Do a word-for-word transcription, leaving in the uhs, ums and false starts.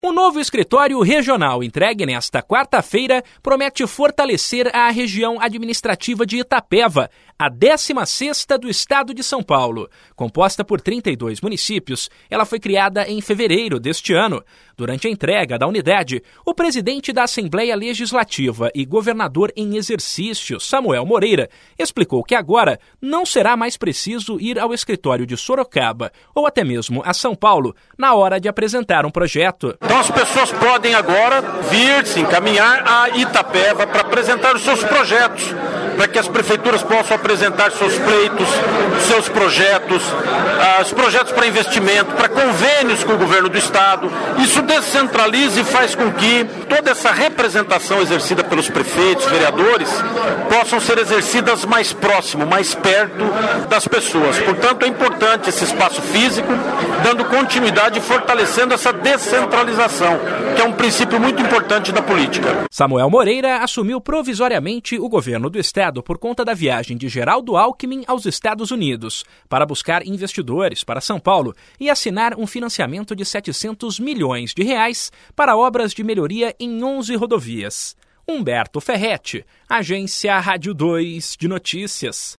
O novo escritório regional entregue nesta quarta-feira promete fortalecer a região administrativa de Itapeva, a décima sexta do estado de São Paulo. Composta por trinta e dois municípios, ela foi criada em fevereiro deste ano. Durante a entrega da unidade, o presidente da Assembleia Legislativa e governador em exercício, Samuel Moreira, explicou que agora não será mais preciso ir ao escritório de Sorocaba ou até mesmo a São Paulo na hora de apresentar um projeto. Então as pessoas podem agora vir se encaminhar a Itapeva para apresentar os seus projetos, para que as prefeituras possam apresentar seus pleitos, seus projetos, uh, os projetos para investimento, para convênios com o governo do estado. Isso descentraliza e faz com que toda essa representação exercida pelos prefeitos, vereadores, possam ser exercidas mais próximo, mais perto das pessoas. Portanto, é importante esse espaço físico, dando continuidade e fortalecendo essa descentralização, que é um princípio muito importante da política. Samuel Moreira assumiu provisoriamente o governo do estado por conta da viagem de Geraldo Alckmin aos Estados Unidos para buscar investidores para São Paulo e assinar um financiamento de setecentos milhões de reais para obras de melhoria em onze rodovias. Humberto Ferretti, Agência Rádio dois de Notícias.